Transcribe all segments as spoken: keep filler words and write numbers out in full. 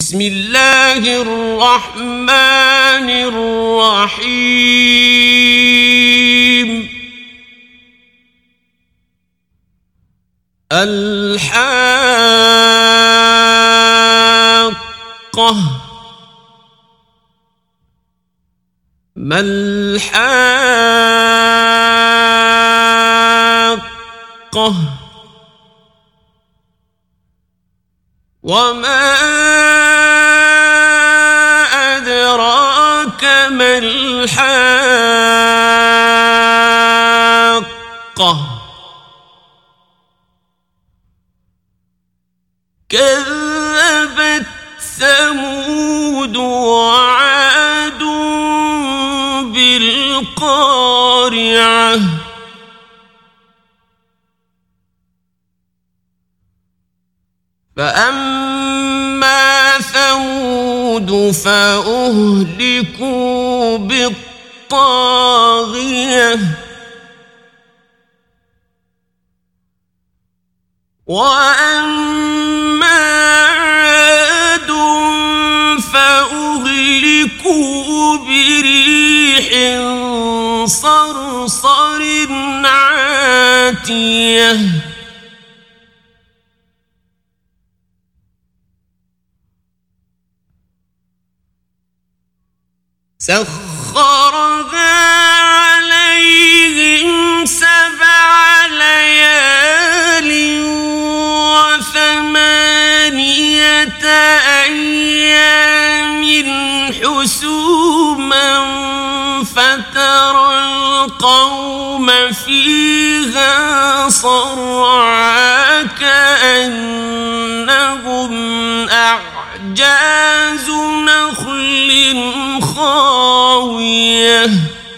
بسم الله الرحمن الرحيم الحاقة ما الحاقة وما أدراك ما الحاقة كذبت ثمود وعاد بالقارعة فأما ثمود فأهلكوا بالطاغية وأما عاد فأهلكوا بريح صرصر عاتية سخرها عليهم سبع ليال وثمانية أيام حسوما فترى القوم فيها صرعى كأنهم أعجاز نخل خاوية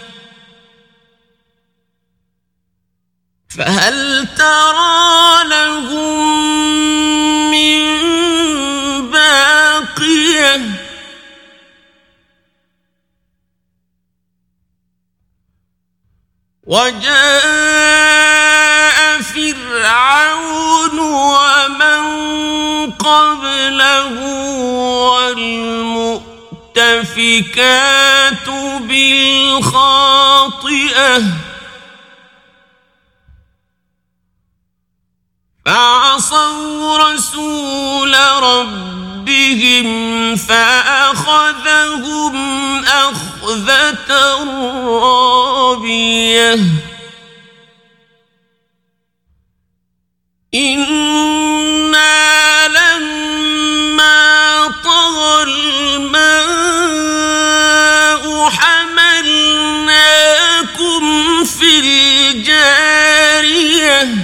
فهل ترى لهم من باقية وجاء فرعون ومن قبله والمؤتفكات بالخاطئة فعصوا رسول ربهم فأخذهم أخذة رابية إنا لما طغى الماء حملناكم في الجارية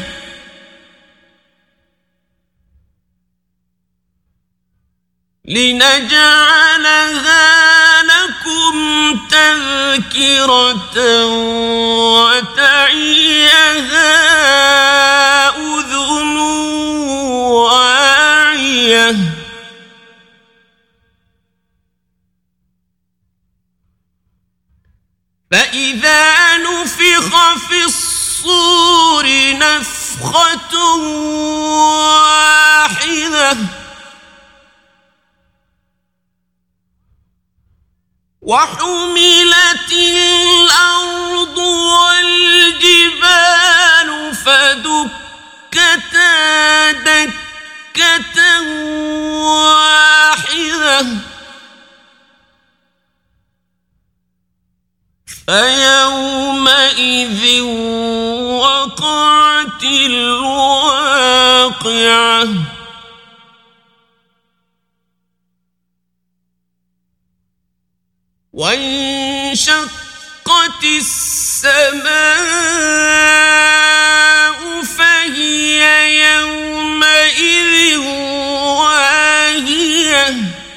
لنجعلها لكم تذكرة وتعيها أذن واعية فإذا نفخ في الصور نفخة واحدة وحملت الأرض والجبال فدكتا دكة واحدة فيومئذ وقعت الواقعة وانشقت السماء فهي يومئذ واهية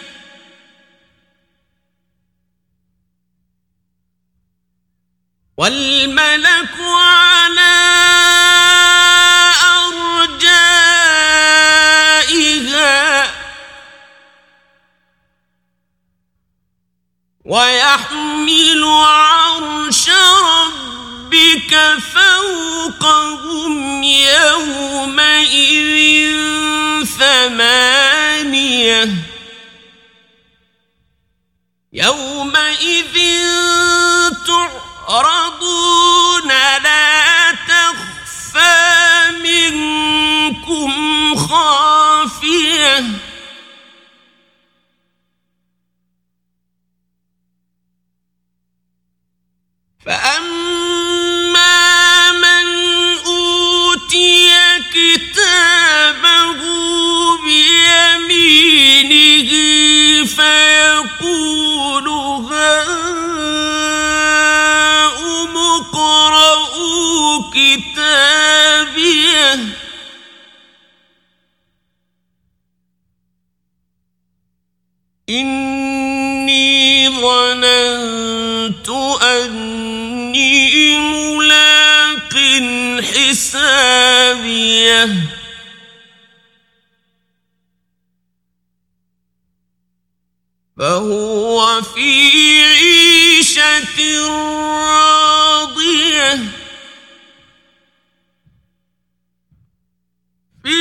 والملك على أرجائها ويحمل عرش ربك فوقهم يومئذ ثمانية يومئذ تعرضون لا تخفى منكم خافية فأما من أوتي كتابه بيمينه فيقول هاؤم اقرءوا كتابيه إني ظننت أني ملاق حسابيه فهو في عيشة راضية في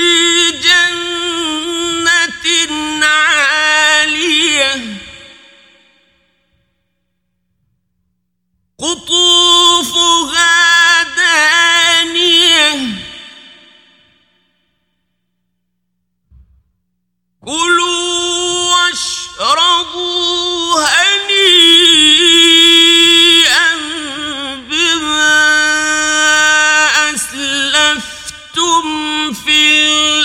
جنة عالية قطوفها دانية كلوا واشربوا هنيئا بما أسلفتم في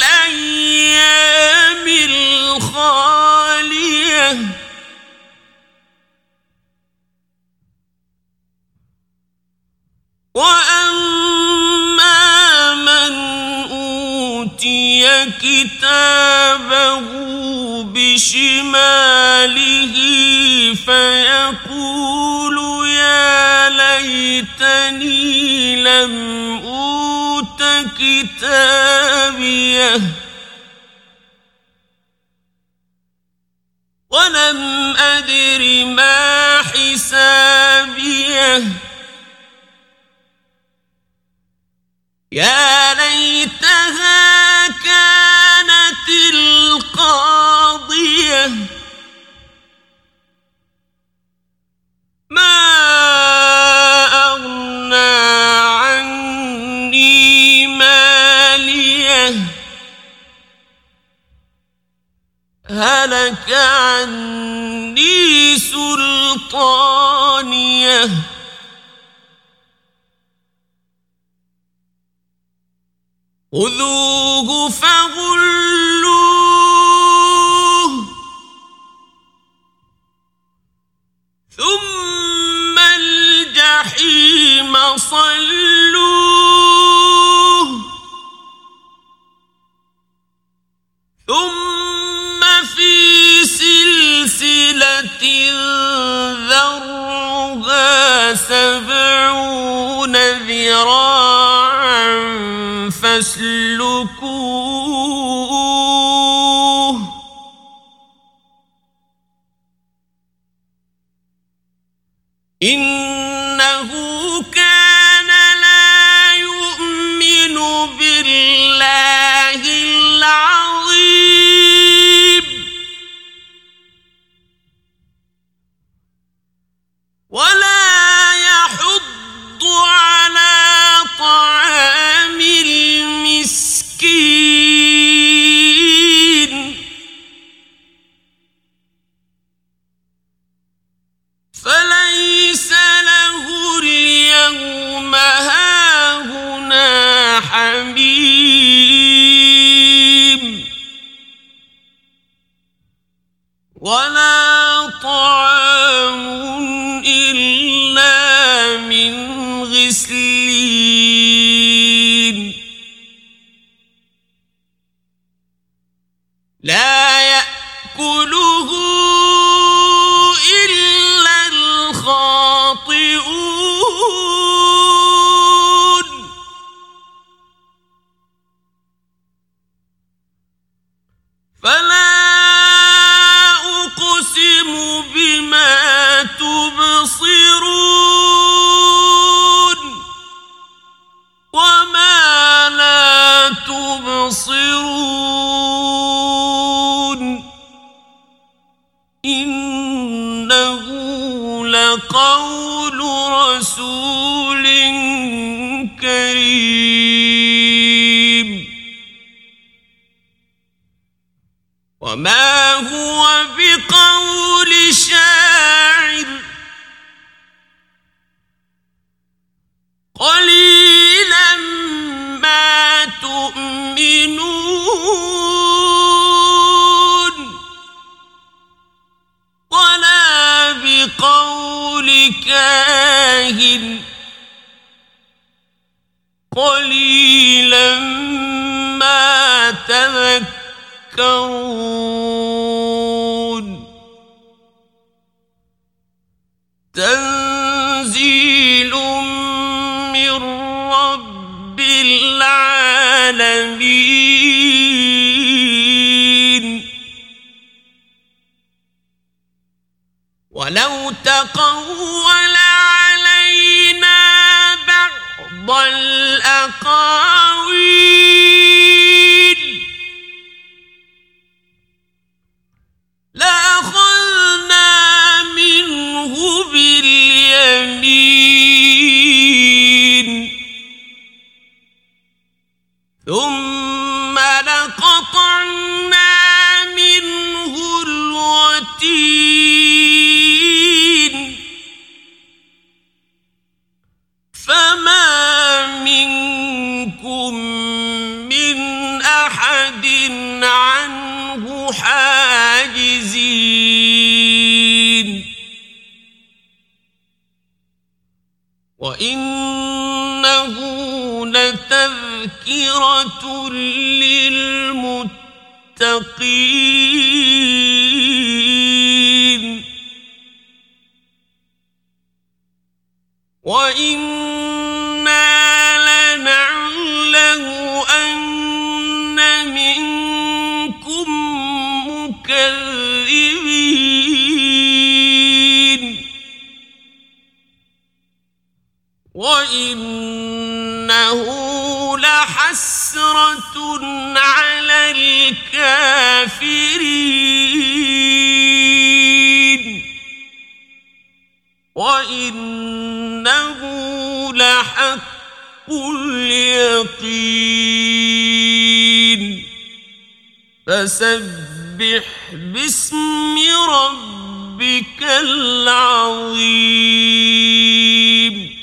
الأيام الخالية وأما من أوتي كتابه بشماله فيقول يا ليتني لم أوت كتابيه ولم أدر ما حسابيه يا ليتها كانت القاضية ما أغنى عني ماليه هلك عني سلطانيه خذوه فغلوه ثم الجحيم صلوه ثم في سلسلة ذرعها سبعون ذراعا فاسلكوه إنه كان لا يؤمن بالله العظيم ولا يحض على طعام المسكين فليس له اليوم هاهنا حميم ولا طعام إلا من غسلين لا يأكله إلا الخاطئون فلا أقسم بما تبصرون وما لا تبصرون إنه لقول رسول كريم وما هو بقول شاعر قليلا ما تؤمنون ولا بقول كاهن قليلا ما تذكرون تنزيل من رب العالمين ولو تقول علينا بعض الأقاويل لأخذنا منه باليمين ثم لقطعنا منه الوتين فما منكم من أحد عنه حاجزين وإنه لتذكرة للمتقين وإنا لنعلم أن منكم مكذبين وإنه لحسرة على الكافرين وإنه لحق اليقين فسبح باسم ربك العظيم